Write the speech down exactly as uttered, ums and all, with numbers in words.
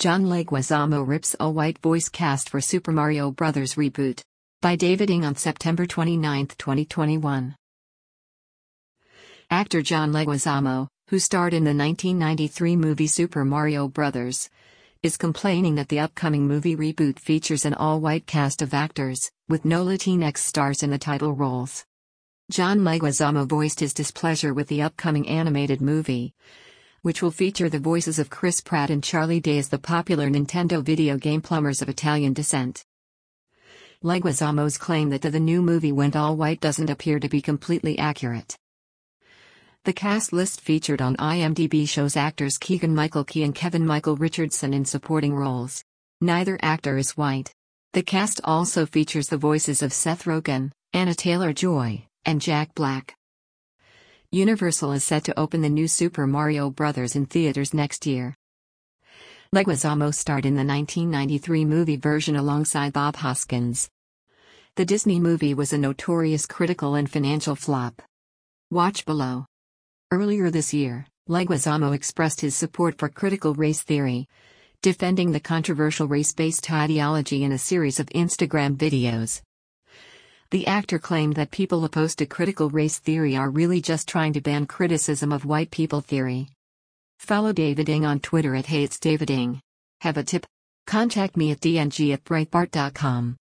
John Leguizamo rips all-white voice cast for Super Mario Bros. Reboot. By David Ng on September twenty-ninth, twenty twenty-one. Actor John Leguizamo, who starred in the nineteen ninety-three movie Super Mario Bros., is complaining that the upcoming movie reboot features an all-white cast of actors, with no Latinx stars in the title roles. John Leguizamo voiced his displeasure with the upcoming animated movie, which will feature the voices of Chris Pratt and Charlie Day as the popular Nintendo video game plumbers of Italian descent. Leguizamo's claim that the new movie went all white doesn't appear to be completely accurate. The cast list featured on IMDb shows actors Keegan-Michael Key and Kevin-Michael Richardson in supporting roles. Neither actor is white. The cast also features the voices of Seth Rogen, Anna Taylor-Joy, and Jack Black. Universal is set to open the new Super Mario Bros. In theaters next year. Leguizamo starred in the nineteen ninety-three movie version alongside Bob Hoskins. The Disney movie was a notorious critical and financial flop. Watch below. Earlier this year, Leguizamo expressed his support for critical race theory, defending the controversial race-based ideology in a series of Instagram videos. The actor claimed that people opposed to critical race theory are really just trying to ban criticism of white people theory. Follow David Ng on Twitter at HatesDavidNg. Have a tip? Contact me at d n g at breitbart dot com.